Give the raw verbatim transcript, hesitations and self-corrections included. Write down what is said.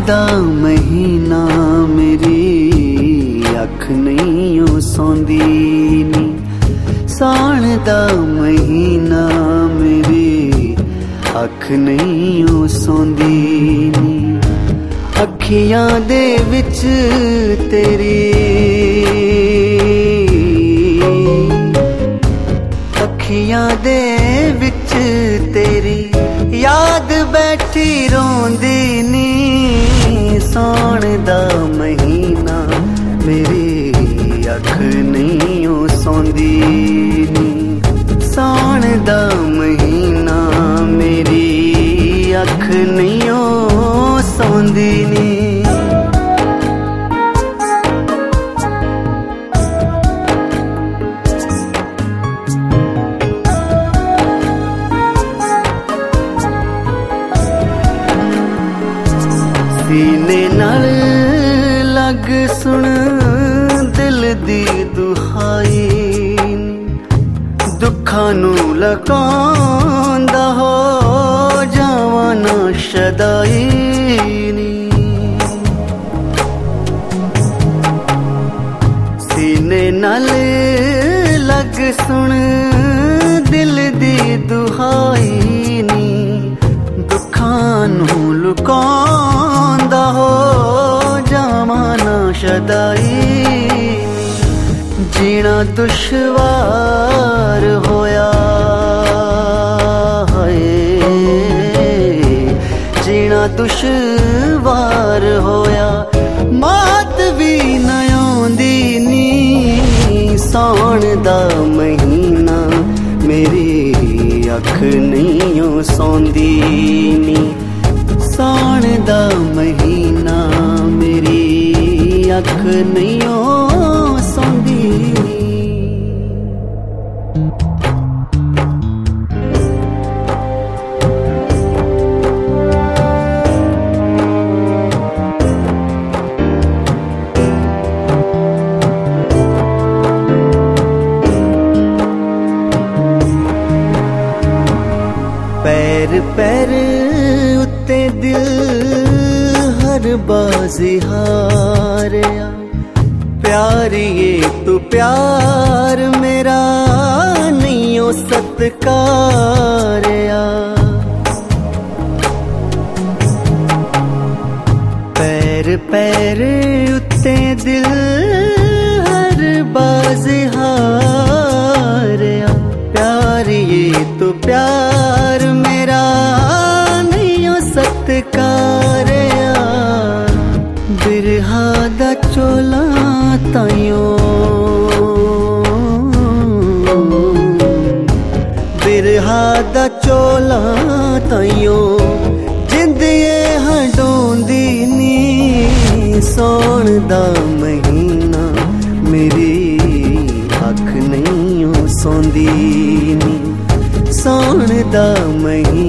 दा महीना मेरी अख नहीं ओ सौंदी नी। साण दा महीना मेरी अख नहीं ओ सौंदी नी। अखियां दे विच तेरी अखियां दे विच तेरी याद बैठी रोंदी नी। सौण दा महीना मेरी अख नहीं ओ सौंदी नी। सौण दा महीना मेरी अख नहीं ओ सौंदी नी। सीने नाल लग सुन दिल दी दुहाई। दुखां नू लकांदा हो जावां ना शदाई नी। सीने नाल लग सुन दिल दी दुहाई नी। दुखां नू लुकांदा हो जावां ना शदाई। जीना दुश्वार होया है, जीना दुश्वार होया मात भी न आउंदी नी। सौण दा महीना मेरी अख नहीं ओ सौंदी नी। सौण दा महीना मेरी अख नहीं ओ सौंदी नी। पैर पैर उत्ते दिल हर बाजी हारिया। प्यार ये तू प्यार मेरा नहीं ओ सत्कारिया। पैर पैर उत्ते दिल हर बाजी हारिया। प्यार ये तू प्यार मेरा नहीं ओ सत्कारिया। बिरहा दा चोला ताइयो बिरहा दा चोला ताइयो जिंद ये हडोंदी नी। सौण दा महीना मेरी अख नहीं ओ सौंदी नी। सौण दा महीना